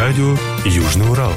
Радио Южный Урал.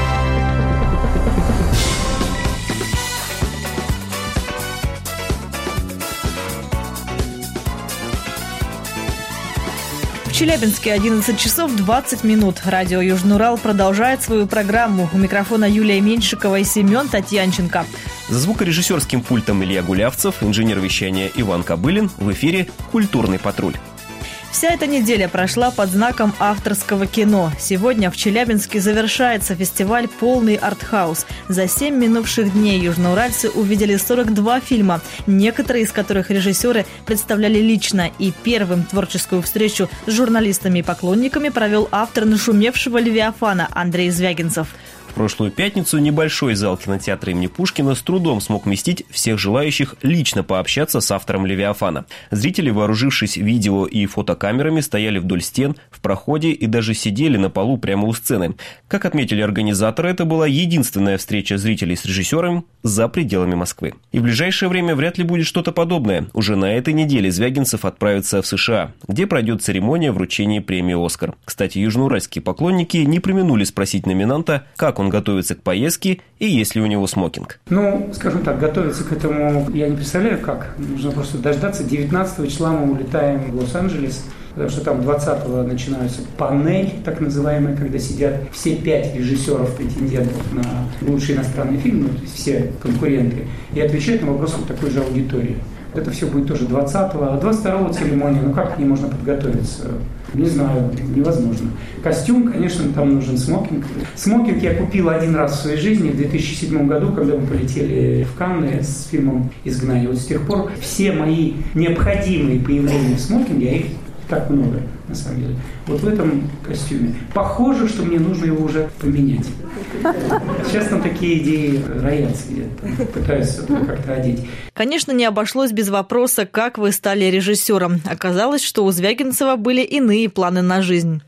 В Челябинске 11 часов 20 минут. Радио Южный Урал продолжает свою программу. У микрофона Юлия Меньшикова и Семен Татьянченко. За звукорежиссерским пультом Илья Гулявцев, инженер вещания Иван Кобылин. В эфире «Культурный патруль». Вся эта неделя прошла под знаком авторского кино. Сегодня в Челябинске завершается фестиваль «Полный артхаус». За 7 минувших дней южноуральцы увидели 42 фильма, некоторые из которых режиссеры представляли лично. И первым творческую встречу с журналистами и поклонниками провел автор нашумевшего «Левиафана» Андрей Звягинцев. В прошлую пятницу небольшой зал кинотеатра имени Пушкина с трудом смог вместить всех желающих лично пообщаться с автором «Левиафана». Зрители, вооружившись видео и фотокамерами, стояли вдоль стен, в проходе и даже сидели на полу прямо у сцены. Как отметили организаторы, это была единственная встреча зрителей с режиссером за пределами Москвы. И в ближайшее время вряд ли будет что-то подобное. Уже на этой неделе Звягинцев отправится в США, где пройдет церемония вручения премии «Оскар». Кстати, южноуральские поклонники не преминули спросить номинанта, как он готовится к поездке и есть ли у него смокинг. Скажем так, готовиться к этому я не представляю как. Нужно просто дождаться. 19 числа мы улетаем в Лос-Анджелес, потому что там 20-го начинается панель, так называемая, когда сидят все 5 режиссеров-претендентов на лучший иностранный фильм, то есть все конкуренты, и отвечают на вопросы такой же аудитории. Это все будет тоже 20-го, а 22-го церемония, как к ней можно подготовиться? Не знаю, невозможно. Костюм, конечно, там нужен смокинг. Смокинг я купил один раз в своей жизни в 2007 году, когда мы полетели в Канны с фильмом «Изгнание». Вот с тех пор все мои необходимые появления в смокинге, а их так много, на самом деле, вот в этом костюме. Похоже, что мне нужно его уже поменять. Сейчас там такие идеи роятся, я пытаюсь как-то одеть. Конечно, не обошлось без вопроса, как вы стали режиссером. Оказалось, что у Звягинцева были иные планы на жизнь.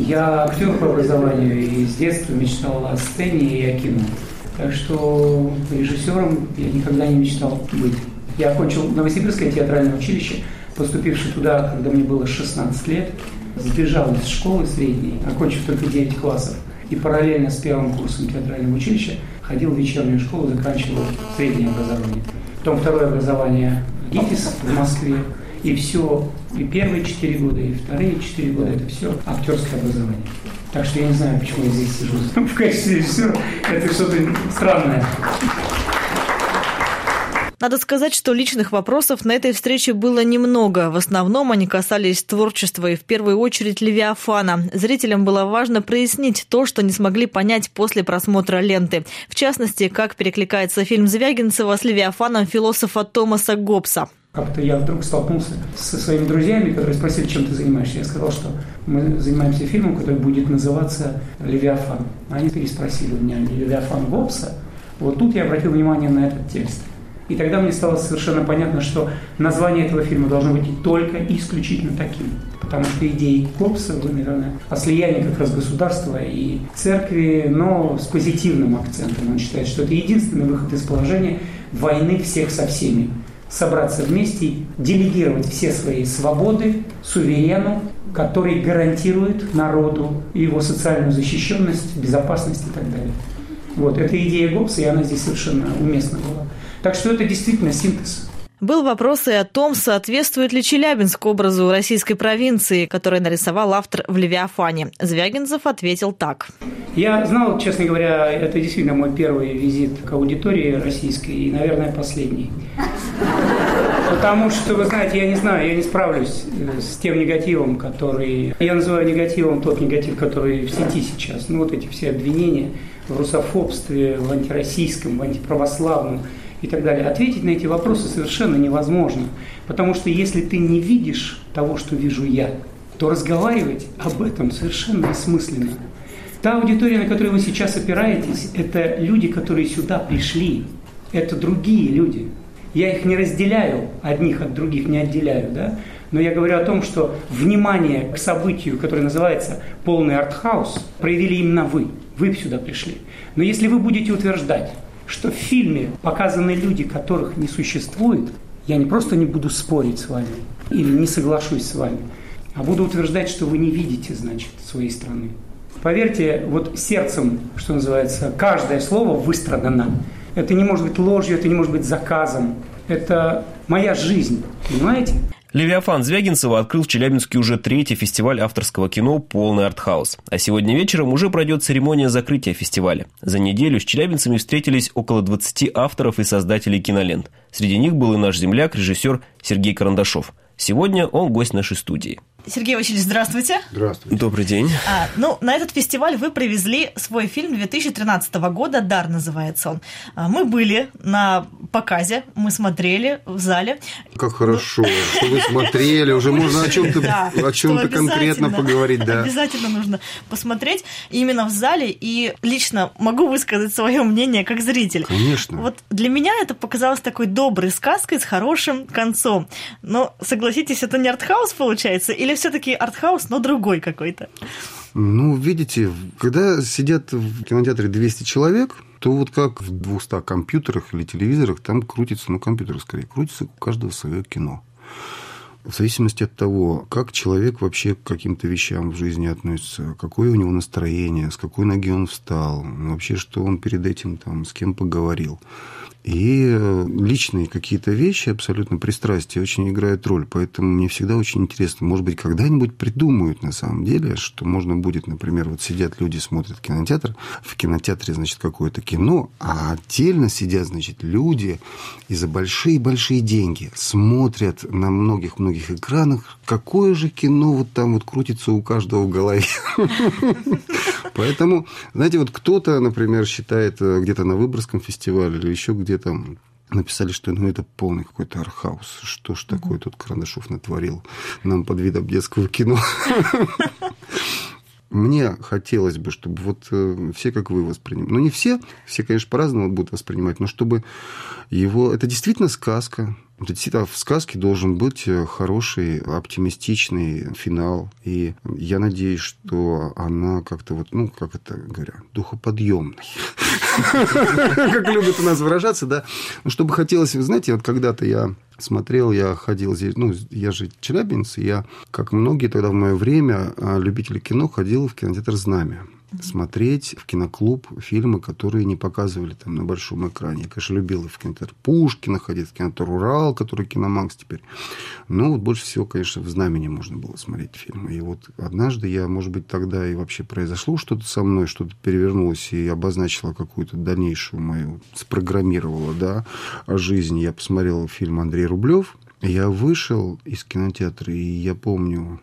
Я актер по образованию и с детства мечтал о сцене и о кино. Так что режиссером я никогда не мечтал быть. Я окончил Новосибирское театральное училище, поступивший туда, когда мне было 16 лет, сбежал из школы средней, окончив только 9 классов, и параллельно с первым курсом театрального училища ходил в вечернюю школу, заканчивал среднее образование. Потом второе образование в ГИТИС в Москве, и все, и первые 4 года, и вторые 4 года, это все актерское образование. Так что я не знаю, почему я здесь сижу в качестве режиссера, это что-то странное. Надо сказать, что личных вопросов на этой встрече было немного. В основном они касались творчества и в первую очередь «Левиафана». Зрителям было важно прояснить то, что не смогли понять после просмотра ленты. В частности, как перекликается фильм Звягинцева с «Левиафаном» философа Томаса Гоббса. Как-то я вдруг столкнулся со своими друзьями, которые спросили, чем ты занимаешься. Я сказал, что мы занимаемся фильмом, который будет называться «Левиафан». Они переспросили у меня, «Левиафан Гоббса?» Вот тут я обратил внимание на этот текст. И тогда мне стало совершенно понятно, что название этого фильма должно быть только и исключительно таким. Потому что идеи Гоббса, наверное, о слиянии как раз государства и церкви, но с позитивным акцентом. Он считает, что это единственный выход из положения войны всех со всеми. Собраться вместе и делегировать все свои свободы суверену, который гарантирует народу его социальную защищенность, безопасность и так далее. Вот, это идея Гоббса, и она здесь совершенно уместна была. Так что это действительно синтез. Был вопрос и о том, соответствует ли Челябинск образу российской провинции, который нарисовал автор в «Левиафане». Звягинцев ответил так. Я знал, честно говоря, это действительно мой первый визит к аудитории российской и, наверное, последний. Потому что, вы знаете, я не знаю, я не справлюсь с тем негативом, который... Я называю негативом тот негатив, который в сети сейчас. Вот эти все обвинения в русофобстве, в антироссийском, в антиправославном и так далее. Ответить на эти вопросы совершенно невозможно. Потому что если ты не видишь того, что вижу я, то разговаривать об этом совершенно бессмысленно. Та аудитория, на которую вы сейчас опираетесь, это люди, которые сюда пришли. Это другие люди. Я их не разделяю, одних от других не отделяю, да? Но я говорю о том, что внимание к событию, которое называется «Полный артхаус», проявили именно вы. Вы сюда пришли. Но если вы будете утверждать, что в фильме показаны люди, которых не существует, я не просто не буду спорить с вами или не соглашусь с вами, а буду утверждать, что вы не видите, значит, своей страны. Поверьте, вот сердцем, что называется, каждое слово выстрадано. Это не может быть ложью, это не может быть заказом. Это моя жизнь, понимаете? Левиафан Звягинцева открыл в Челябинске уже 3-й фестиваль авторского кино «Полный артхаус». А сегодня вечером уже пройдет церемония закрытия фестиваля. За неделю с челябинцами встретились около 20 авторов и создателей кинолент. Среди них был и наш земляк, режиссер Сергей Карандашов. Сегодня он гость нашей студии. Сергей Васильевич, здравствуйте. Здравствуйте. Добрый день. На этот фестиваль вы привезли свой фильм 2013 года «Дар» называется он. Мы были на показе, мы смотрели в зале. Как хорошо, что вы смотрели, уже можно о чем-то конкретно поговорить. Да. Обязательно нужно посмотреть именно в зале, и лично могу высказать свое мнение как зритель. Конечно. Вот для меня это показалось такой доброй сказкой с хорошим концом. Но, согласитесь, это не артхаус получается, или все-таки артхаус, но другой какой-то? Ну, видите, когда сидят в кинотеатре 200 человек, то вот как в 200 компьютерах или телевизорах там крутится, компьютеры скорее, крутится у каждого свое кино. В зависимости от того, как человек вообще к каким-то вещам в жизни относится, какое у него настроение, с какой ноги он встал, вообще, что он перед этим там, с кем поговорил. И личные какие-то вещи, абсолютно пристрастия, очень играют роль. Поэтому мне всегда очень интересно, может быть, когда-нибудь придумают на самом деле, что можно будет, например, вот сидят люди, смотрят кинотеатр, в кинотеатре, значит, какое-то кино, а отдельно сидят, значит, люди и за большие-большие деньги смотрят на многих-многих экранах, какое же кино вот там вот крутится у каждого в голове. Поэтому, знаете, вот кто-то, например, считает где-то на Выборгском фестивале или еще где-то написали, что это полный какой-то артхаус. Что ж такое тут Карандашов натворил нам под видом детского кино. Мне хотелось бы, чтобы вот все, как вы, воспринимали. Ну, не все, конечно, по-разному будут воспринимать, но чтобы его... Это действительно сказка. Действительно, в сказке должен быть хороший, оптимистичный финал. И я надеюсь, что она как-то вот, как это говорят, духоподъемный. Как любят у нас выражаться, да. Чтобы хотелось, вы знаете, вот когда-то я смотрел, я ходил здесь, я же челябинец, и я, как многие тогда в мое время, любители кино, ходил в кинотеатр «Знамя». Смотреть в киноклуб фильмы, которые не показывали там на большом экране. Я, конечно, любил в кинотеатр Пушкина ходить, в кинотеатр «Урал», который «Киномакс» теперь. Но вот больше всего, конечно, в «Знамени» можно было смотреть фильмы. И вот однажды я, может быть, тогда и вообще произошло что-то со мной, что-то перевернулось и обозначило какую-то дальнейшую мою, спрограммировало, да, жизнь. Я посмотрел фильм «Андрей Рублев». Я вышел из кинотеатра, и я помню,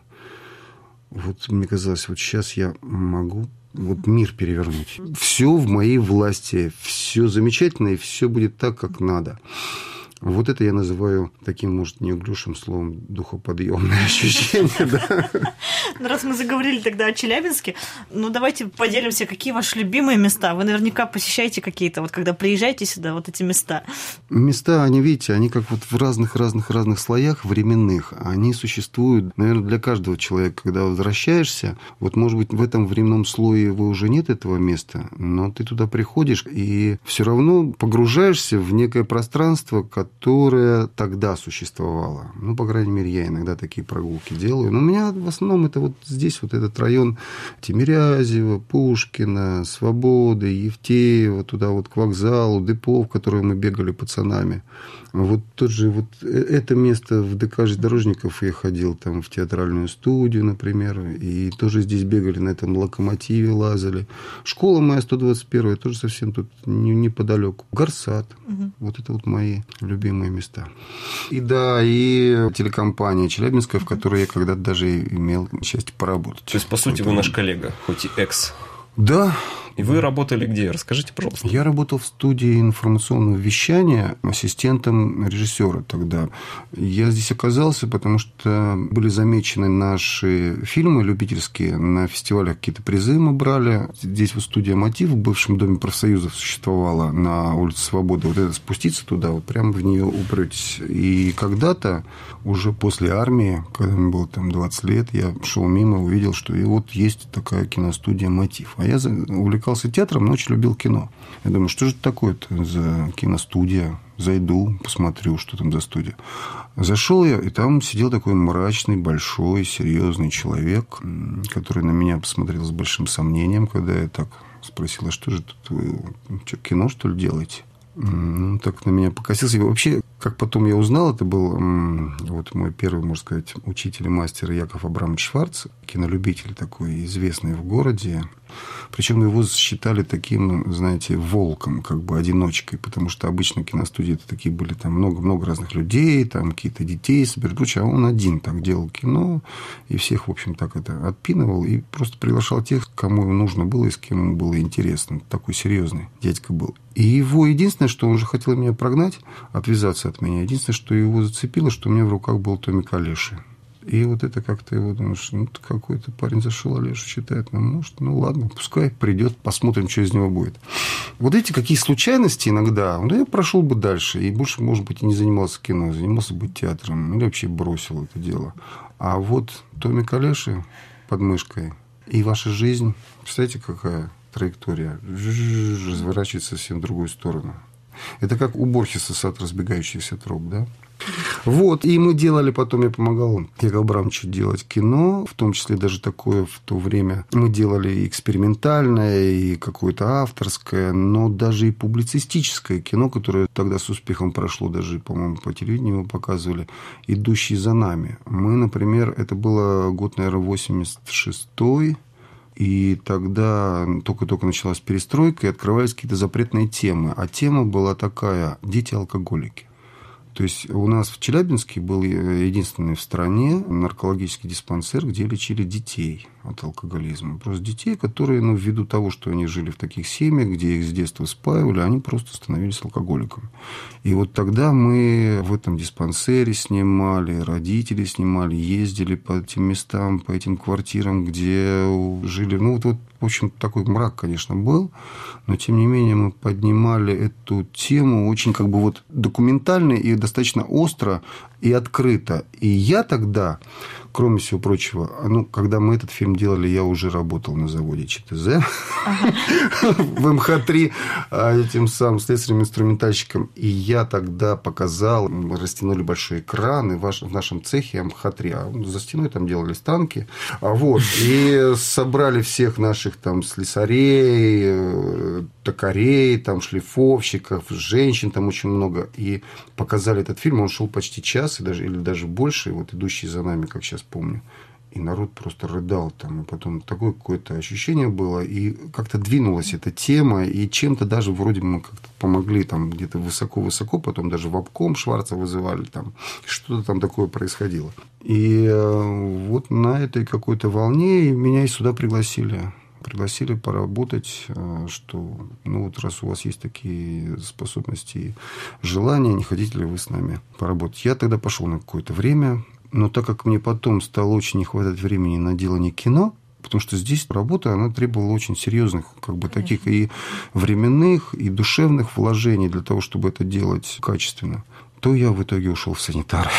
вот мне казалось, вот сейчас я могу вот мир перевернуть. Все в моей власти, все замечательно, и все будет так, как надо. Вот это я называю таким, может, неуклюжим словом духоподъемное ощущение. Да? Раз мы заговорили тогда о Челябинске, давайте поделимся, какие ваши любимые места. Вы наверняка посещаете какие-то, вот когда приезжаете сюда, вот эти места. Места, они, видите, они как вот в разных слоях временных. Они существуют, наверное, для каждого человека. Когда возвращаешься, вот, может быть, в этом временном слое его уже нет, этого места, но ты туда приходишь и все равно погружаешься в некое пространство, которая тогда существовала. По крайней мере, я иногда такие прогулки делаю. Но у меня в основном это вот здесь, вот этот район Тимирязева, Пушкина, Свободы, Евтеева, туда вот к вокзалу, депо, в которое мы бегали пацанами. Вот тот же вот это место в ДК железнодорожников я ходил, там в театральную студию, например, и тоже здесь бегали, на этом локомотиве лазали. Школа моя 121-я, тоже совсем тут неподалеку. Гарсат. Вот это вот мои любимые места. И да, и телекомпания Челябинская, в которой я когда-то даже имел счастье поработать. То есть, по сути, вы наш коллега, хоть и экс. Да. И вы работали где? Расскажите, пожалуйста. Я работал в студии информационного вещания ассистентом режиссера тогда. Я здесь оказался, потому что были замечены наши фильмы любительские. На фестивалях какие-то призы мы брали. Здесь вот студия «Мотив» в бывшем доме профсоюзов существовала на улице Свободы. Вот это спуститься туда, вот прямо в нее упретесь. И когда-то, уже после армии, когда мне было там 20 лет, я шел мимо, увидел, что и вот есть такая киностудия «Мотив». А я увлекался увлекался театром, но очень любил кино. Я думаю, что же это такое-то за киностудия? Зайду, посмотрю, что там за студия. Зашел я, и там сидел такой мрачный, большой, серьезный человек, который на меня посмотрел с большим сомнением, когда я так спросил: а что же тут вы, что, кино, что ли, делаете? Так на меня покосился. И вообще, как потом я узнал, это был вот мой первый, можно сказать, учитель и мастер Яков Абрамович Шварц, кинолюбитель такой, известный в городе. Причем его считали таким, знаете, волком, как бы одиночкой, потому что обычно киностудии это такие были, там много-много разных людей, там какие-то детей собирают, а он один так делал кино, и всех, в общем, так это отпинывал, и просто приглашал тех, кому ему нужно было и с кем ему было интересно. Такой серьезный дядька был. И его единственное, что он же хотел меня прогнать, отвязаться от меня, единственное, что его зацепило, что у меня в руках был томик Олеши. И вот это как-то его, думаешь, ну, какой-то парень зашел, Олеша читает, ну, ладно, пускай придет, посмотрим, что из него будет. Вот эти какие случайности иногда, я прошел бы дальше, и больше, может быть, и не занимался кино, занимался бы театром, или вообще бросил это дело. А вот томик Олеши под мышкой, и ваша жизнь, представляете, какая траектория, разворачивается совсем в другую сторону. Это как у Борхеса «Сад разбегающихся троп», да? Вот, и мы делали, потом я помогал Якову Абрамовичу делать кино, в том числе даже такое в то время. Мы делали и экспериментальное, и какое-то авторское, но даже и публицистическое кино, которое тогда с успехом прошло, даже, по-моему, по телевидению его показывали, «Идущий за нами». Мы, например, это было год, наверное, 86-й, и тогда только-только началась перестройка, и открывались какие-то запретные темы. А тема была такая: дети-алкоголики. То есть у нас в Челябинске был единственный в стране наркологический диспансер, где лечили детей от алкоголизма. Просто детей, которые, ввиду того, что они жили в таких семьях, где их с детства спаивали, они просто становились алкоголиками. И вот тогда мы в этом диспансере снимали, родители снимали, ездили по этим местам, по этим квартирам, где жили. В общем, такой мрак, конечно, был, но, тем не менее, мы поднимали эту тему очень документально и достаточно остро и открыто. И я тогда, кроме всего прочего, когда мы этот фильм делали, я уже работал на заводе ЧТЗ в МХ-3 этим самым слесарем-инструментальщиком. И я тогда показал, мы растянули большой экран, и в нашем цехе МХ-3, за стеной там делались танки, и собрали всех наших там слесарей, токарей, там шлифовщиков, женщин там очень много, и показали этот фильм. Он шел почти час или даже больше, «Идущий за нами», как сейчас помню. И народ просто рыдал там. И потом такое какое-то ощущение было. И как-то двинулась эта тема. И чем-то даже вроде мы как-то помогли там где-то высоко-высоко. Потом даже в обком Шварца вызывали. Там. Что-то там такое происходило. И вот на этой какой-то волне меня и сюда пригласили. Пригласили поработать, что раз у вас есть такие способности и желания, не хотите ли вы с нами поработать? Я тогда пошел на какое-то время, но так как мне потом стало очень не хватать времени на делание кино, потому что здесь работа, она требовала очень серьезных, таких и временных, и душевных вложений для того, чтобы это делать качественно, то я в итоге ушел в санитары.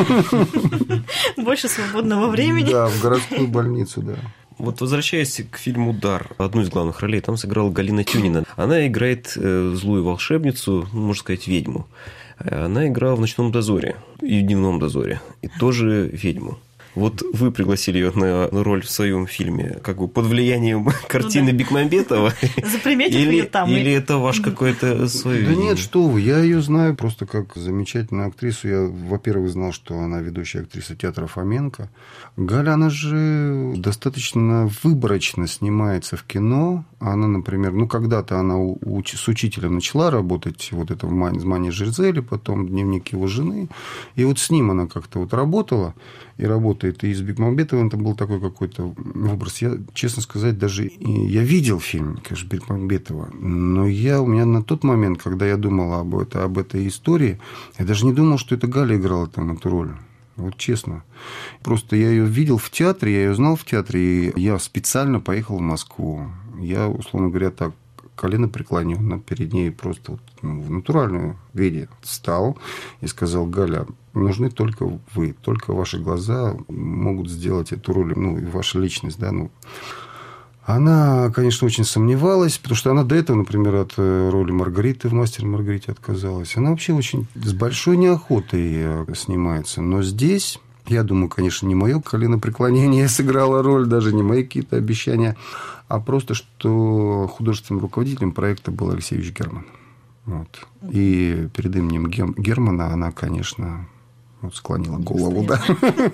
Больше свободного времени. Да, в городскую больницу, да. Вот возвращаясь к фильму «Удар», одну из главных ролей там сыграла Галина Тюнина. Она играет злую волшебницу, можно сказать, ведьму. Она играла в «Ночном дозоре» и в «Дневном дозоре», и тоже ведьму. Вот вы пригласили ее на роль в своем фильме под влиянием картины Бекмамбетова? Заприметив ее там. Или это ваш какой-то свой? Да нет, что вы, я ее знаю просто как замечательную актрису. Я, во-первых, знал, что она ведущая актриса театра Фоменко. Галя, она же достаточно выборочно снимается в кино. Она, например, когда-то она с учителем начала работать, это в «Мане Жизели», потом «Дневник его жены». И с ним она как-то работала и работает. И с Бекмамбетовым это был такой какой-то образ. Я, честно сказать, даже я видел фильм, конечно, Бекмамбетова, но у меня на тот момент, когда я думал об этой истории, я даже не думал, что это Галя играла там эту роль. Вот честно. Просто я ее видел в театре, я ее знал в театре, и я специально поехал в Москву. Я, условно говоря, так, колено преклоненно перед ней просто в натуральном виде встал и сказал: Галя, нужны только вы, только ваши глаза могут сделать эту роль, и ваша личность, да, Она, конечно, очень сомневалась, потому что она до этого, например, от роли Маргариты в «Мастере и Маргарите» отказалась. Она вообще очень с большой неохотой снимается. Но здесь, я думаю, конечно, не мое коленопреклонение сыграло роль, даже не мои какие-то обещания, а просто, что художественным руководителем проекта был Алексей Ильич Герман. Вот. И перед именем Германа она, конечно... склонила голову, да.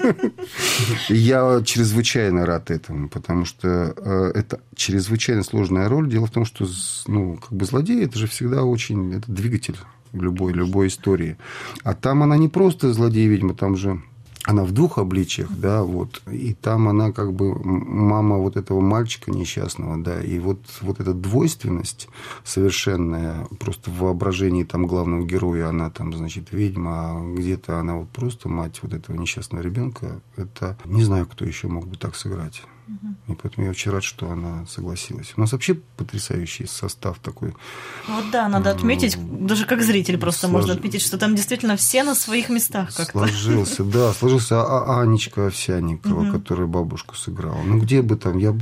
Я чрезвычайно рад этому, потому что это чрезвычайно сложная роль. Дело в том, что злодей, это же всегда очень... Это двигатель любой истории. А там она не просто злодей-ведьма, там же... Она в двух обличиях, да, вот. И там она как бы мама вот этого мальчика несчастного, да. И вот эта двойственность совершенная, просто в воображении там главного героя, она там, значит, ведьма, а где-то она вот просто мать вот этого несчастного ребенка. Это не знаю, кто еще мог бы так сыграть. И поэтому я очень рад, что она согласилась. У нас вообще потрясающий состав такой. Вот да, надо отметить, даже как зритель просто можно отметить, что там действительно все на своих местах как-то. Сложился Анечка Овсянникова, которая бабушку сыграла. Ну, где бы там, я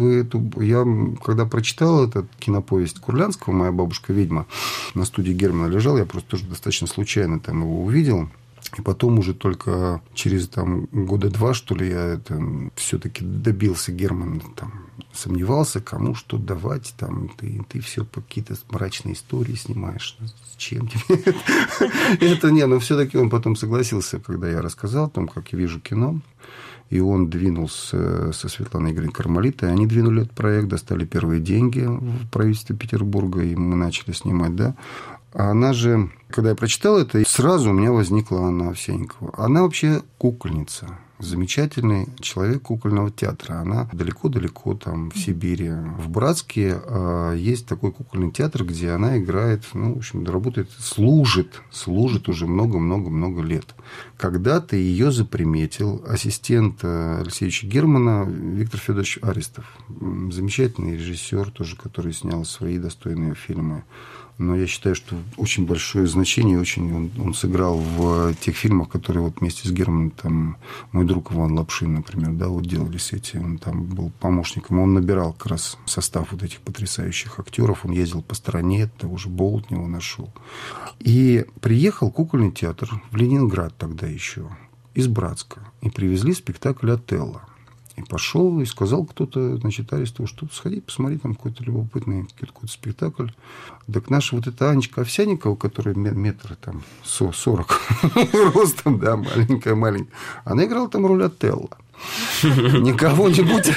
когда прочитал эту киноповесть Курлянского «Моя бабушка ведьма», на студии Германа лежал, я просто тоже достаточно случайно там его увидел. И потом уже только через года 2, что ли, я все-таки добился. Герман там сомневался, кому что давать. Там, ты все какие-то мрачные истории снимаешь. Зачем тебе это? Но все-таки он потом согласился, когда я рассказал, как я вижу кино. И он двинулся со Светланой Игоревной Кармалитой. Они двинули этот проект, достали первые деньги в правительстве Петербурга, и мы начали снимать, да. А она же, когда я прочитал это, сразу у меня возникла Анна Овсянникова. Она вообще кукольница. Замечательный человек кукольного театра. Она далеко-далеко там в Сибири. В Братске есть такой кукольный театр, где она играет, в общем, работает, служит уже много-много-много лет. Когда-то ее заприметил ассистент Алексеевича Германа Виктор Федорович Аристов. Замечательный режиссер тоже, который снял свои достойные фильмы. Но я считаю, что очень большое значение он сыграл в тех фильмах, которые вот вместе с Германом, там, мой друг Иван Лапшин, например, да, вот делались эти, он там был помощником, он набирал как раз состав вот этих потрясающих актеров, он ездил по стране, того же Болотнева нашел. И приехал кукольный театр в Ленинград тогда еще, из Братска, и привезли спектакль «Отелло». И пошел, и сказал кто-то, значит, Арестову, что сходи, посмотри, там какой-то любопытный какой-то спектакль. Так наша вот эта Анечка Овсянникова, которая метр там 40 ростом, да, маленькая, она играла там роль Отелло. Не кого-нибудь,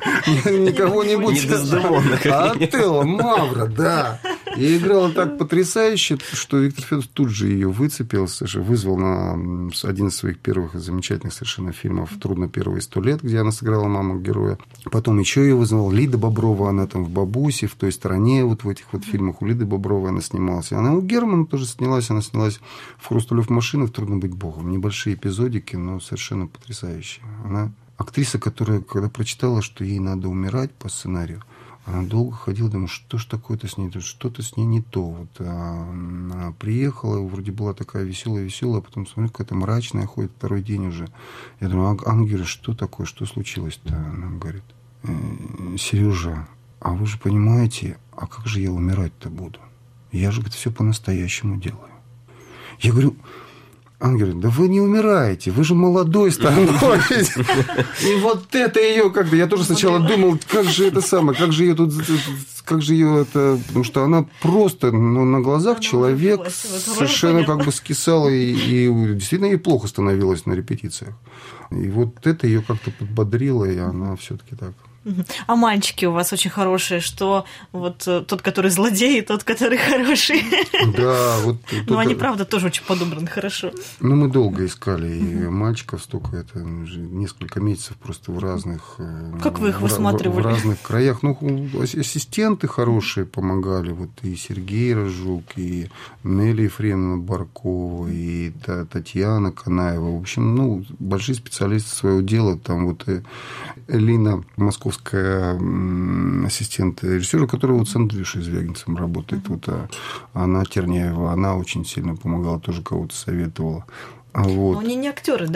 а Отелло, Мавра, да. И играла так потрясающе, что Виктор Федорович тут же ее выцепил, вызвал на один из своих первых замечательных совершенно фильмов «Трудно первые 100 лет», где она сыграла маму героя. Потом еще ее вызвал Лида Боброва, она там в «Бабусе», в «Той стране», вот в этих вот фильмах у Лиды Бобровой она снималась. Она у Германа тоже снялась, она снялась в «Хрусталев машина», в «Трудно быть богом». Небольшие эпизодики, но совершенно потрясающие. Она актриса, которая, когда прочитала, что ей надо умирать по сценарию, она долго ходила, думала, что ж такое-то с ней, что-то с ней не то. Вот, она приехала, вроде была такая веселая, а потом смотрю, какая-то мрачная ходит, второй день уже. Я думаю, Анна говорит, что такое, что случилось-то? Она говорит, Сережа, а вы же понимаете, а как же я умирать-то буду? Я же, говорит, все по-настоящему делаю. Я говорю, Анна говорит, да вы не умираете, вы же молодой становитесь. И вот это ее как-то... Я тоже сначала думал, как же это самое, как же ее это... Потому что она просто на глазах человек совершенно как бы скисала, и действительно ей плохо становилось на репетициях. И вот это ее как-то подбодрило, и она все-таки так... А мальчики у вас очень хорошие, что вот тот, который злодей, и тот, который хороший. Да, вот... Но они, правда, тоже очень подобраны хорошо. Ну, мы долго искали, и мальчиков столько, это несколько месяцев просто в разных... Как вы их высматривали? В разных краях. Ну, ассистенты хорошие помогали, вот и Сергей Рожук, и Нелли Ефремовна Баркова, и Татьяна Канаева. В общем, большие специалисты своего дела. Там вот Элина Московская, ассистент режиссера, которая вот с Андрюшей Звягинцем работает. Вот, она Терняева, она очень сильно помогала, тоже кого-то советовала. Вот. Но они не актеры, да?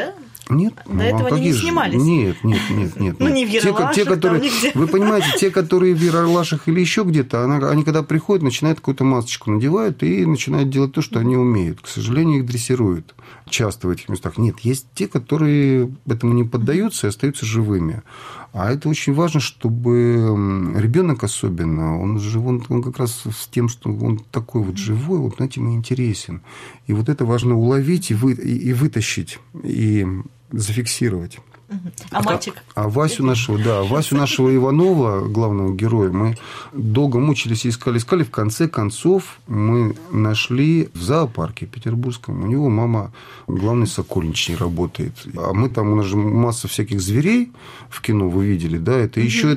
Нет. До этого они не снимались? Нет. Ну, не в Ералашах, которые, там нигде. Вы понимаете, те, которые в Ералашах или еще где-то, они когда приходят, начинают какую-то масочку надевают и начинают делать то, что они умеют. К сожалению, их дрессируют часто в этих местах. Нет, есть те, которые этому не поддаются и остаются живыми. А это очень важно, чтобы ребенок особенно, он как раз с тем, что он такой вот живой, вот этим и интересен. И вот это важно уловить и вытащить, и зафиксировать. А мальчик? А Васю нашего Иванова, главного героя, мы долго мучились и искали. В конце концов мы нашли в зоопарке петербургском. У него мама главный сокольничий работает. А мы там, у нас же масса всяких зверей в кино, вы видели, да? Это еще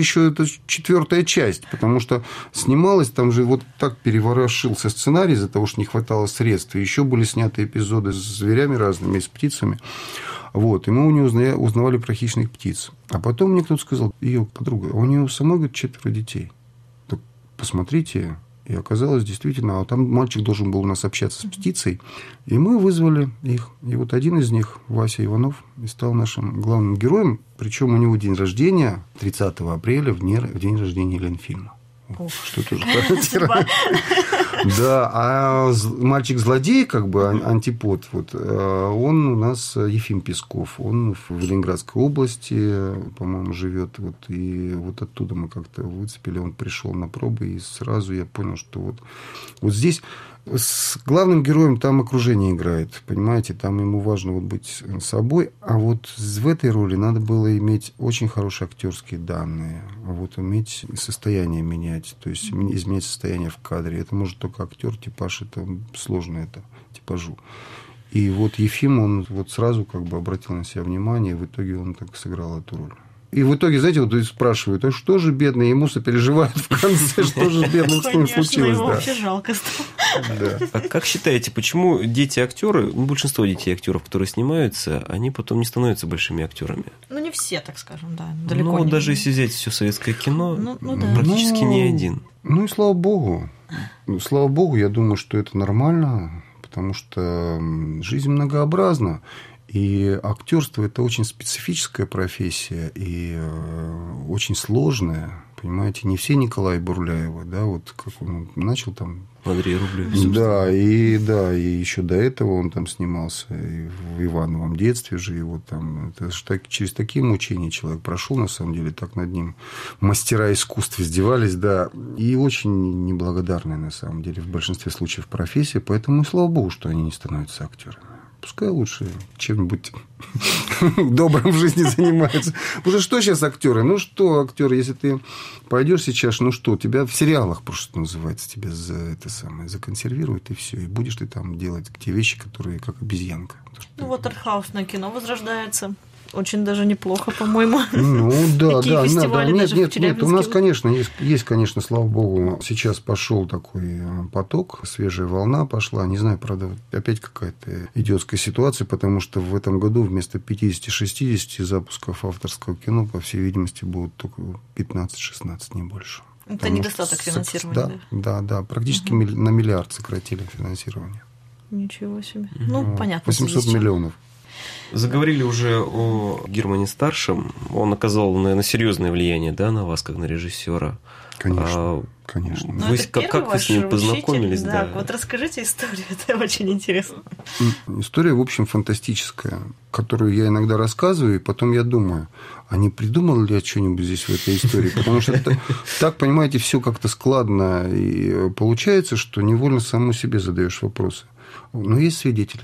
4-я часть, потому что снималось, там же вот так переворошился сценарий из-за того, что не хватало средств. И еще были сняты эпизоды с зверями разными, с птицами. Вот, и мы у нее узнавали про хищных птиц. А потом мне кто-то сказал, ее подруга, у нее самой, говорит, 4 детей. Так посмотрите. И оказалось, действительно, а там мальчик должен был у нас общаться с птицей. И мы вызвали их. И вот один из них, Вася Иванов, и стал нашим главным героем. Причем у него день рождения 30 апреля, в день рождения Ленфильма. Что тоже характерно. Да, а мальчик-злодей, как бы антипод, вот, он у нас Ефим Песков. Он в Ленинградской области, по-моему, живет. Вот, и вот оттуда мы как-то выцепили. Он пришел на пробы, и сразу я понял, что вот здесь с главным героем там окружение играет, понимаете, там ему важно вот быть собой, а вот в этой роли надо было иметь очень хорошие актерские данные, вот уметь состояние менять, то есть изменять состояние в кадре. Это может только актер, типаж, это сложно, это типажу. И вот Ефим, он вот сразу как бы обратил на себя внимание, и в итоге он так сыграл эту роль. И в итоге, знаете, вот спрашивают, а что же бедный, ему сопереживают в конце, что же с бедным с ним случилось? Конечно, его вообще жалко стало. А как считаете, почему дети-актеры, большинство детей-актеров, которые снимаются, они потом не становятся большими актерами? Ну, не все, так скажем, да, далеко не. Даже если взять все советское кино, практически ни один. Ну, и слава богу. Слава богу, я думаю, что это нормально, потому что жизнь многообразна. И актерство – это очень специфическая профессия и очень сложная. Понимаете, не все Николай Бурляевы, да, вот как он начал там. Андрей Рублев. Да, и еще до этого он там снимался, и в Ивановом детстве же его там. Это же через такие мучения человек прошел, на самом деле, так над ним мастера искусств издевались, да. И очень неблагодарная, на самом деле, в большинстве случаев профессия, поэтому, слава богу, что они не становятся актерами. Пускай лучше чем-нибудь добрым в жизни занимаются. Потому что сейчас актеры? Ну что, актеры, если ты пойдешь сейчас, ну что, тебя в сериалах просто называется, тебя законсервируют, и все. И будешь ты там делать те вещи, которые как обезьянка. Ну вот артхаусное кино возрождается. Очень даже неплохо, по-моему. Ну, да, такие фестивали даже в Челябинске. Нет, у нас, конечно, есть, конечно, слава богу, сейчас пошел такой поток, свежая волна пошла. Не знаю, правда, опять какая-то идиотская ситуация, потому что в этом году вместо 50-60 запусков авторского кино, по всей видимости, будут только 15-16, не больше. Это потому недостаток финансирования. Да, практически на миллиард сократили финансирование. Ничего себе. Ну, понятно. 800 миллионов. Заговорили уже о Гирмане-старшем. Он оказал, наверное, серьезное влияние, да, на вас, как на режиссера. Конечно, конечно. Как вы с ним познакомились? Учитель, да, вот расскажите историю, это очень интересно. История, в общем, фантастическая, которую я иногда рассказываю, и потом я думаю, а не придумал ли я что-нибудь здесь в этой истории? Потому что так, понимаете, все как-то складно, и получается, что невольно самому себе задаешь вопросы. Но есть свидетели.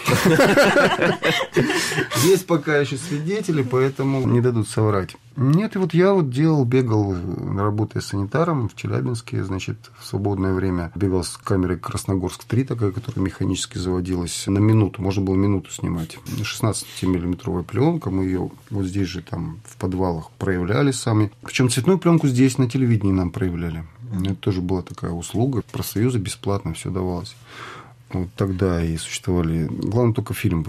Есть пока еще свидетели, поэтому не дадут соврать. Нет, и вот я бегал, работая санитаром в Челябинске, значит, в свободное время бегал с камерой Красногорск-3, такая, которая механически заводилась на минуту, можно было минуту снимать. 16-миллиметровая пленка, мы ее вот здесь же там в подвалах проявляли сами. Причем цветную пленку здесь на телевидении нам проявляли. Это тоже была такая услуга, профсоюза бесплатно все давалось. Вот тогда и существовали... Главное, только фильм выдай.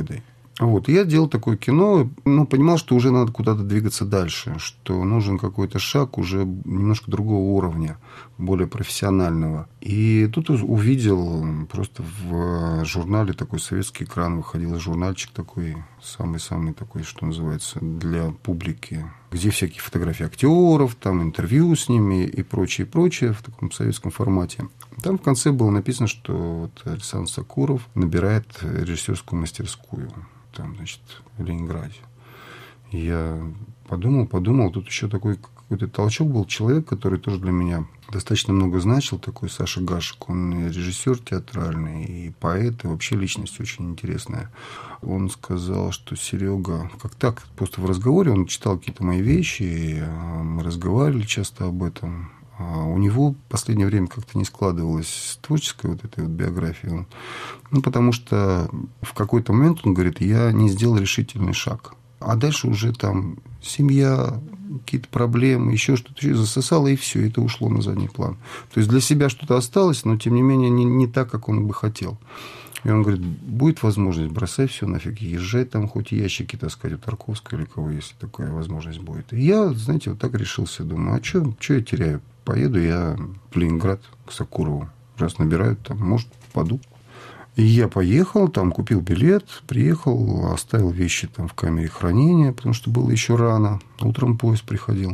Вот. И я делал такое кино, но понимал, что уже надо куда-то двигаться дальше, что нужен какой-то шаг уже немножко другого уровня, более профессионального. И тут увидел просто в журнале такой «Советский экран», выходил журнальчик такой, самый-самый такой, что называется, для публики, где всякие фотографии актеров, там интервью с ними и прочее, в таком советском формате. Там в конце было написано, что вот Александр Сокуров набирает режиссерскую мастерскую там, значит, в Ленинграде. И я подумал, тут еще такой какой-то толчок был. Человек, который тоже для меня достаточно много значил, такой Саша Гашек. Он режиссер театральный, и поэт, и вообще личность очень интересная. Он сказал, что Серега, как так, просто в разговоре, он читал какие-то мои вещи, и мы разговаривали часто об этом. У него в последнее время как-то не складывалась творческая вот эта вот биография. Ну, потому что в какой-то момент, он говорит, я не сделал решительный шаг. А дальше уже там семья, какие-то проблемы, еще что-то еще засосало, и все, это ушло на задний план. То есть для себя что-то осталось, но тем не менее не так, как он бы хотел. И он говорит, будет возможность, бросай все нафиг, езжай там, хоть ящики таскать у Тарковского или кого, если такая возможность будет. И я, знаете, вот так решился, думаю, а что я теряю? Поеду я в Ленинград к Сокурову. Раз набирают, там, может, попаду. И я поехал, там, купил билет, приехал, оставил вещи там в камере хранения, потому что было еще рано. Утром поезд приходил.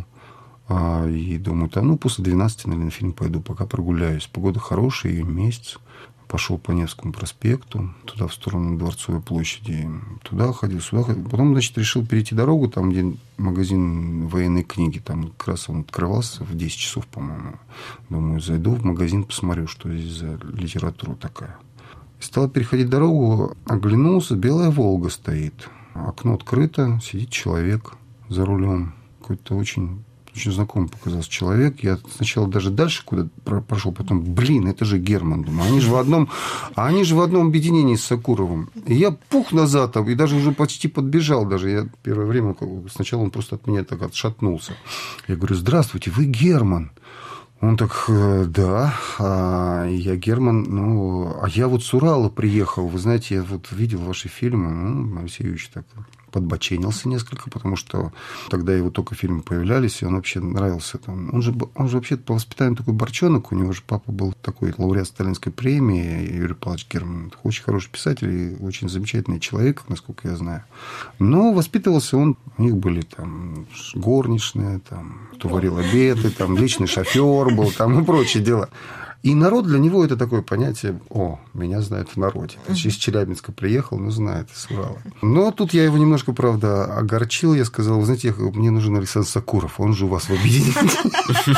И думаю, там, после 12, наверное, на фильм пойду, пока прогуляюсь. Погода хорошая, июнь месяц. Пошел по Невскому проспекту, туда, в сторону Дворцовой площади. Туда ходил, сюда ходил. Потом, значит, решил перейти дорогу, там, где магазин военной книги. Там как раз он открывался в 10 часов, по-моему. Думаю, зайду в магазин, посмотрю, что здесь за литература такая. Стал переходить дорогу, оглянулся, белая «Волга» стоит. Окно открыто, сидит человек за рулем. Какой-то очень знакомый показался человек. Я сначала даже дальше куда прошел, потом, это же Герман. Думаю, они же в одном объединении с Сокуровым. И я пух назад, и даже уже почти подбежал. Даже я первое время, сначала он просто от меня так отшатнулся. Я говорю, здравствуйте, вы Герман. Он так, да, я Герман, а я вот с Урала приехал. Вы знаете, я вот видел ваши фильмы. Алексей Юрьевич так подбоченился несколько, потому что тогда его только фильмы появлялись, и он вообще нравился. Там. Он же вообще по воспитанию такой борчонок. У него же папа был такой лауреат Сталинской премии, Юрий Павлович Герман. Очень хороший писатель и очень замечательный человек, насколько я знаю. Но воспитывался он, у них были там горничные, там, кто варил обеды, там, личный шофер был, там, и прочие дела. И народ для него это такое понятие, меня знают в народе. Из Челябинска приехал, знает, из Урала. Но тут я его немножко, правда, огорчил. Я сказал, вы знаете, мне нужен Александр Сокуров, он же у вас в объединении.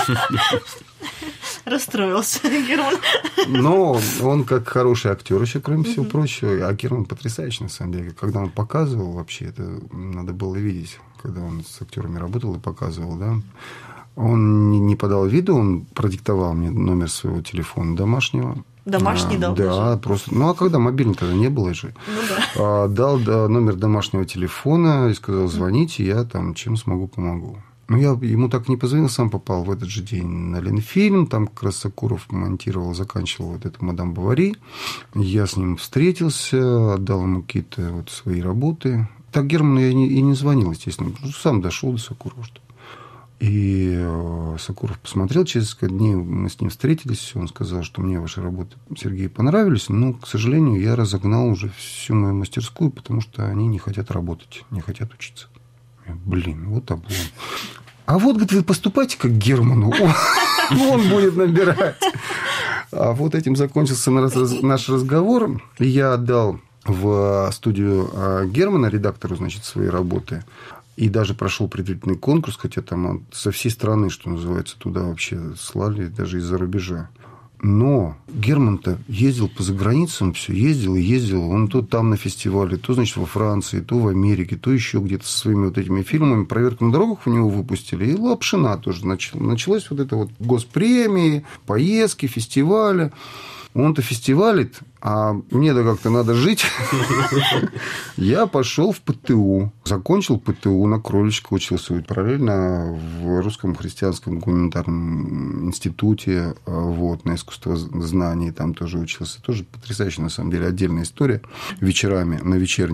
Расстроился Герман. Но он как хороший актер еще, кроме всего прочего. А Герман потрясающий, на самом деле. Когда он показывал, вообще, это надо было видеть, когда он с актерами работал и показывал, да. Он не подал виду, он продиктовал мне номер своего телефона домашнего. Домашний дал? Да, просто. А когда мобильный тогда не было же. Дал номер домашнего телефона и сказал, звоните, я там чем смогу, помогу. Я ему так не позвонил, сам попал в этот же день на Ленфильм. Там как раз Сокуров монтировал, заканчивал вот эту «Мадам Бовари». Я с ним встретился, отдал ему какие-то свои работы. Так Герману я и не звонил, естественно. Сам дошел до Сокурова, что. И Сокуров посмотрел, через несколько дней мы с ним встретились, он сказал, что мне ваши работы, Сергей, понравились, но, к сожалению, я разогнал уже всю мою мастерскую, потому что они не хотят работать, не хотят учиться. Вот облом. А вот, говорит, вы поступайте как Герману, он будет набирать. А вот этим закончился наш разговор. Я отдал в студию Германа, редактору, значит, свои работы. И даже прошел предварительный конкурс, хотя там со всей страны, что называется, туда вообще слали, даже из-за рубежа. Но Герман-то ездил по заграницам, все ездил и ездил. Он то там на фестивале, то, значит, во Франции, то в Америке, то еще где-то со своими вот этими фильмами. «Проверку на дорогах» у него выпустили. И лапшина тоже началась вот это вот госпремии, поездки, фестивали. Он-то фестивалит, а мне-то как-то надо жить. Я пошел в ПТУ. Закончил ПТУ на Кроличка, учился параллельно в Русском христианском гуманитарном институте, на искусствознании там тоже учился. Тоже потрясающая, на самом деле, отдельная история вечерами, на вечернем.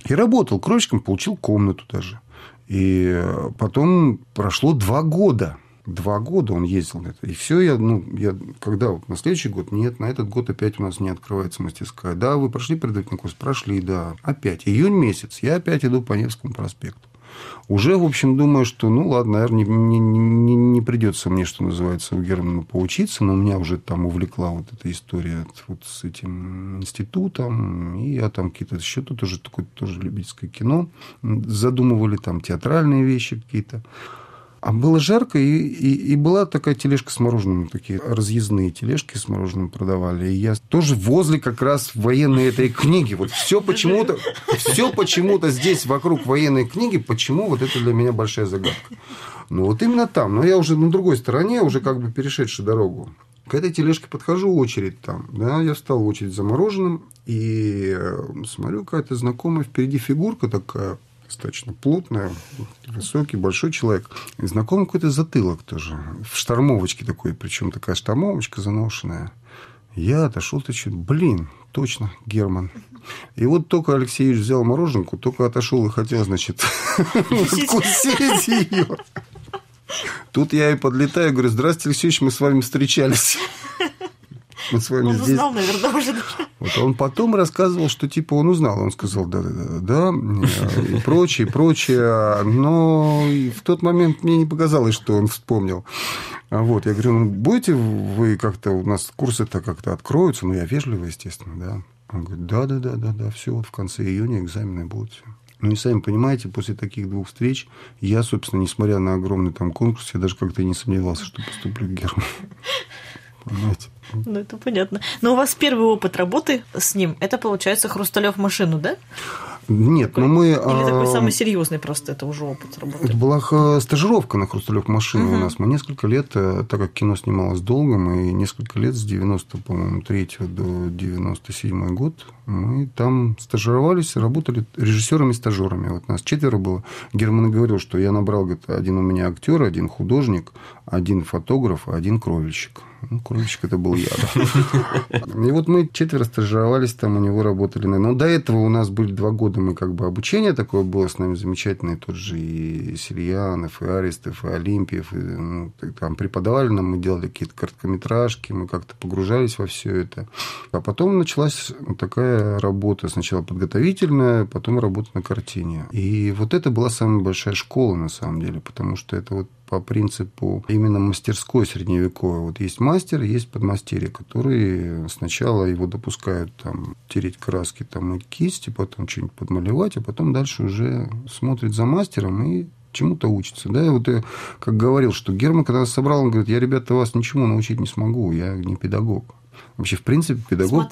И работал крольщиком, получил комнату даже. И потом прошло 2 года. 2 года он ездил на это. И все, когда вот на следующий год, нет, на этот год опять у нас не открывается мастерская. Да, вы прошли предварительный курс? Прошли, да. Опять. Июнь месяц. Я опять иду по Невскому проспекту. Уже, в общем, думаю, что, ладно, наверное, не придется мне, что называется, у Германа поучиться, но меня уже там увлекла вот эта история вот с этим институтом, и я там какие-то еще тут уже такое тоже любительское кино задумывали, там театральные вещи какие-то. А было жарко, и была такая тележка с мороженым, такие разъездные тележки с мороженым продавали. И я тоже возле как раз военной этой книги. Вот все почему-то здесь вокруг военной книги, почему вот это для меня большая загадка. Ну, вот именно там. Но я уже на другой стороне, уже как бы перешедший дорогу. К этой тележке подхожу, очередь там. Да, я встал в очередь за мороженым, и смотрю, какая-то знакомая впереди фигурка такая, достаточно плотная, высокий, большой человек. И знакомый какой-то затылок тоже. В штормовочке такой, причем такая штормовочка заношенная. Я отошел, точно, Герман. И вот только Алексей Ильич взял мороженку, только отошел и хотел, вкусить ее. Тут я и подлетаю, говорю: здравствуйте, Алексей Ильич, мы с вами встречались. Мы с вами здесь. Он узнал, наверное, уже. Вот он потом рассказывал, что он узнал. Он сказал, да, и прочее. Но в тот момент мне не показалось, что он вспомнил. Вот, я говорю: будете вы как-то, у нас курсы-то как-то откроются? Я вежливо, естественно, да. Он говорит: да, все, вот в конце июня экзамены будут. И сами понимаете, после таких 2 встреч я, собственно, несмотря на огромный там конкурс, я даже как-то не сомневался, что поступлю к Герману. Понимаете? Это понятно. Но у вас первый опыт работы с ним, это, получается, Хрусталев машину, да? Нет, но мы... Или такой самый серьезный просто, это уже опыт работы? Это была стажировка на Хрусталев машину у нас. Мы несколько лет, так как кино снималось долго, мы несколько лет с 93 до 97 год, мы там стажировались, работали режиссерами-стажерами. Вот нас 4 было. Герман говорил, что я набрал, говорит, 1 у меня актер, 1 художник, 1 фотограф, 1 кровельщик. Кровельщик это был я, да. И вот мы 4 стажировались там, у него работали. Но до этого у нас были 2 года, мы как бы обучение такое было с нами замечательное. Тот же и Сельянов, и Аристов, и Олимпиев. И, там преподавали нам, мы делали какие-то короткометражки, мы как-то погружались во все это. А потом началась такая работа. Сначала подготовительная, потом работа на картине. И вот это была самая большая школа, на самом деле, потому что это вот по принципу именно мастерской средневековой. Вот есть мастер, есть подмастерье, которые сначала его допускают там тереть краски, там, и кисти, потом что-нибудь подмалевать, а потом дальше уже смотрит за мастером и чему-то учится. Да? И вот я как говорил, что Герман, когда нас собрал, он говорит: я, ребята, вас ничему научить не смогу, я не педагог. Вообще, в принципе, педагог,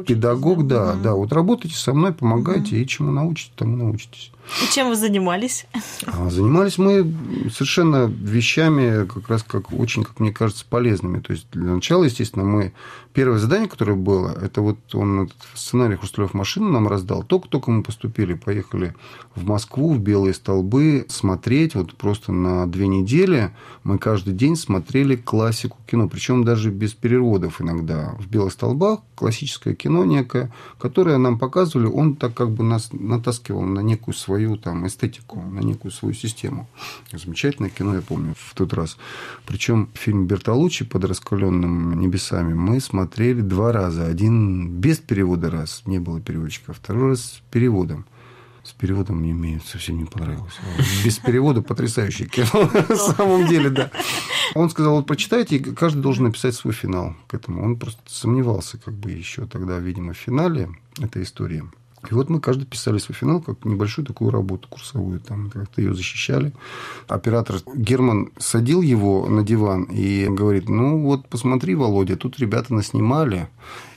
да. Вот работайте со мной, помогайте, и чему научитесь, тому научитесь. И чем вы занимались? Занимались мы совершенно вещами, как раз как мне кажется, полезными. То есть, для начала, естественно, первое задание, которое было, это вот он этот сценарий «Хрусталев машину» нам раздал. Только мы поступили, поехали в Москву, в Белые столбы смотреть. Вот просто на 2 недели мы каждый день смотрели классику кино. Причем даже без переводов иногда. В Белых столбах классическое кино некое, которое нам показывали. Он так как бы нас натаскивал на некую свою там эстетику, на некую свою систему. Замечательное кино, я помню, в тот раз. Причем фильм Бертолуччи «Под раскаленными небесами» мы смотрели 2 раза. Один без перевода раз, не было переводчика, 2-й раз с переводом. С переводом мне совсем не понравилось. Без перевода потрясающее кино, на самом деле, да. Он сказал: вот прочитайте, и каждый должен написать свой финал к этому. Он просто сомневался как бы еще тогда, видимо, в финале этой истории. И вот мы каждый писали свой финал, как небольшую такую работу курсовую, там как-то ее защищали. Оператор Герман садил его на диван и говорит: вот посмотри, Володя, тут ребята наснимали.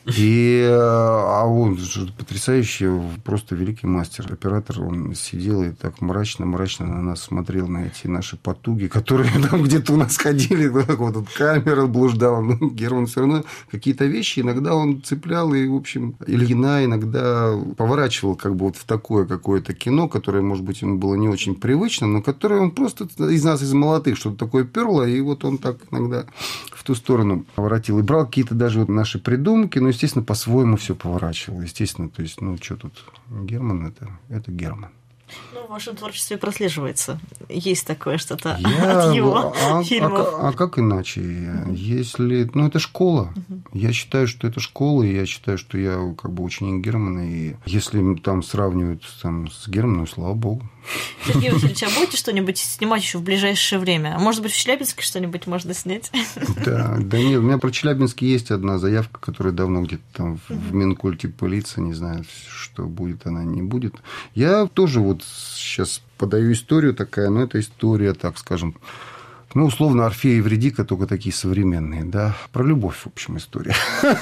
А он потрясающий, просто великий мастер. Оператор, он сидел и так мрачно на нас смотрел, на эти наши потуги, которые там где-то у нас ходили, вот камера блуждала. Герман все равно какие-то вещи иногда он цеплял, и, в общем, Ильина иногда поворачивал как бы вот в такое какое-то кино, которое, может быть, ему было не очень привычно, но которое он просто из нас, из молодых, что-то такое перло, и вот он так иногда в ту сторону поворотил. И брал какие-то даже вот наши придумки, но, естественно, по-своему все поворачивал. Естественно, то есть, что тут Герман это Герман. В вашем творчестве прослеживается. Есть такое что-то от его фильмов. А как иначе? Если... это школа. Я считаю, что это школа, и я считаю, что я ученик Германа. И если там сравнивают с Германом, слава богу. Сергей Васильевич, а будете что-нибудь снимать еще в ближайшее время? А может быть, в Челябинске что-нибудь можно снять? Да нет, у меня про Челябинск есть одна заявка, которая давно где-то там в Минкульте пылится, не знаю, что будет она, не будет. Я тоже сейчас подаю историю такая, но это история, так скажем, условно, Орфей и Эвридика, только такие современные, да. Про любовь, в общем, история.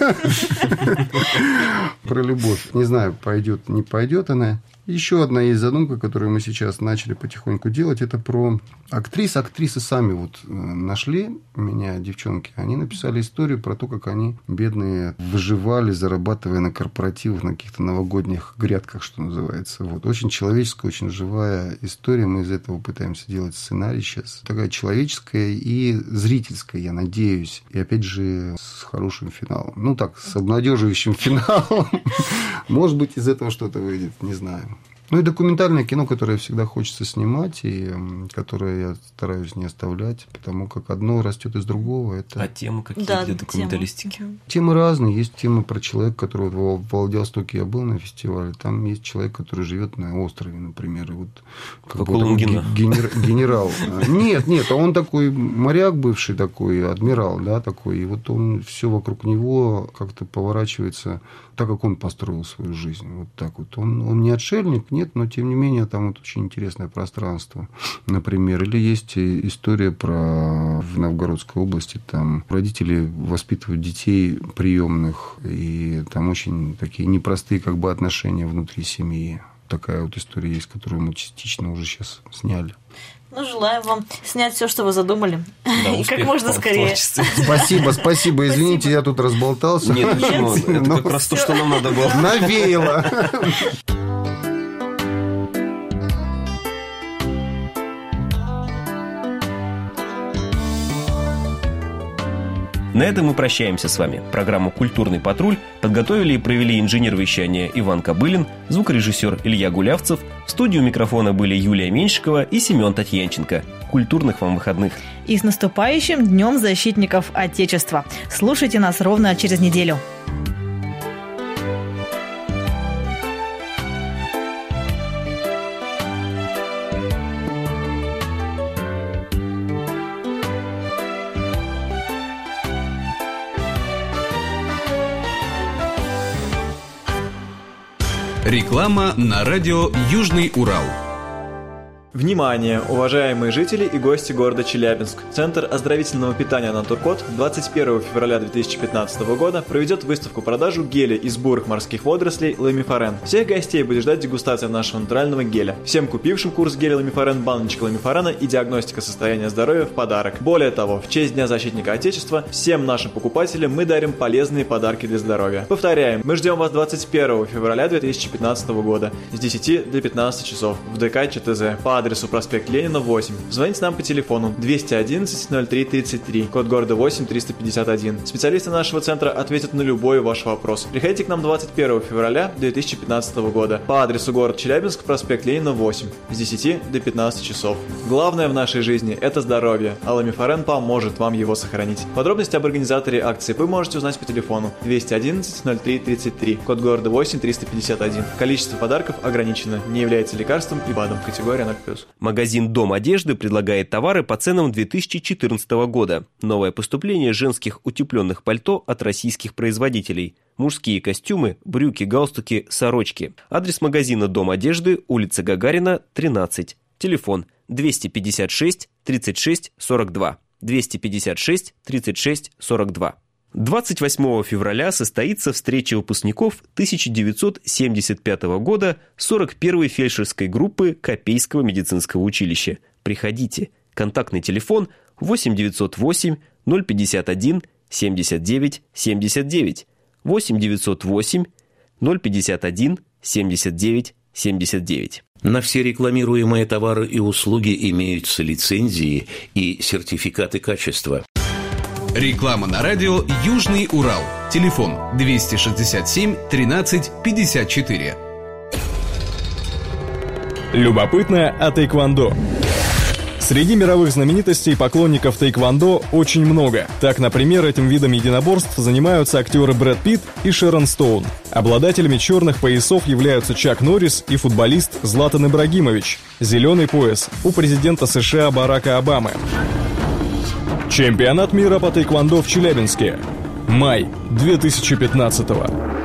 Про любовь. Не знаю, пойдет, не пойдет она. Еще одна есть задумка, которую мы сейчас начали потихоньку делать, это про актрис. Актрисы сами нашли меня, девчонки. Они написали историю про то, как они, бедные, выживали, зарабатывая на корпоративах, на каких-то новогодних грядках, что называется. Очень человеческая, очень живая история. Мы из этого пытаемся делать сценарий сейчас. Такая человеческая и зрительская, я надеюсь. И опять же, с хорошим финалом. С обнадеживающим финалом. Может быть, из этого что-то выйдет, не знаю. И документальное кино, которое всегда хочется снимать, и которое я стараюсь не оставлять, потому как одно растет из другого. А темы какие для документалистики? Темы разные. Есть тема про человека, который в Владивостоке я был на фестивале. Там есть человек, который живет на острове, например. Как Лунгина. Генерал. Нет, он такой моряк бывший, такой адмирал, да, такой. И он все вокруг него как-то поворачивается так, как он построил свою жизнь. Так. Он не отшельник, нет, но тем не менее там очень интересное пространство, например. Или есть история в Новгородской области, там родители воспитывают детей приемных, и там очень такие непростые отношения внутри семьи. Такая история есть, которую мы частично уже сейчас сняли. Желаем вам снять все, что вы задумали. Да, и как можно скорее. Спасибо. Извините, я тут разболтался. Нет, почему? Это как раз то, что нам надо было. Навеяло. На этом мы прощаемся с вами. Программу «Культурный патруль» подготовили и провели инженер вещания Иван Кобылин, звукорежиссер Илья Гулявцев. В студию микрофона были Юлия Меньшикова и Семен Татьянченко. Культурных вам выходных. И с наступающим Днем защитников Отечества. Слушайте нас ровно через неделю. Реклама на радио «Южный Урал». Внимание, уважаемые жители и гости города Челябинск! Центр оздоровительного питания «Натуркот» 21 февраля 2015 года проведет выставку-продажу геля из бурых морских водорослей Ламифарен. Всех гостей будет ждать дегустация нашего натурального геля. Всем купившим курс геля Ламифарен, баночка Ламифарена и диагностика состояния здоровья в подарок. Более того, в честь Дня защитника Отечества всем нашим покупателям мы дарим полезные подарки для здоровья. Повторяем, мы ждем вас 21 февраля 2015 года с 10 до 15 часов в ДК ЧТЗ по адресу проспект Ленина, 8. Звоните нам по телефону 211-03-33, код города 8351. Специалисты нашего центра ответят на любой ваш вопрос. Приходите к нам 21 февраля 2015 года по адресу город Челябинск, проспект Ленина, 8, с 10 до 15 часов. Главное в нашей жизни – это здоровье, а Ламифарен поможет вам его сохранить. Подробности об организаторе акции вы можете узнать по телефону 211-03-33, код города 8351. Количество подарков ограничено, не является лекарством и БАДом, категория 0+. Магазин «Дом одежды» предлагает товары по ценам 2014 года. Новое поступление женских утепленных пальто от российских производителей. Мужские костюмы, брюки, галстуки, сорочки. Адрес магазина «Дом одежды», улица Гагарина, 13. Телефон 256 36 42. 256 36 42. 28 февраля состоится встреча выпускников 1975 года 41-й фельдшерской группы Копейского медицинского училища. Приходите. Контактный телефон 8 908 051 79 79. 8 908 051 79 79. На все рекламируемые товары и услуги имеются лицензии и сертификаты качества. Реклама на радио «Южный Урал». Телефон 267 13 54. Любопытно о тайквондо. Среди мировых знаменитостей поклонников тайквондо очень много. Так, например, этим видом единоборств занимаются актеры Брэд Питт и Шерон Стоун. Обладателями черных поясов являются Чак Норрис и футболист Златан Ибрагимович. Зеленый пояс у президента США Барака Обамы. Чемпионат мира по тайквондо в Челябинске. Май 2015-го.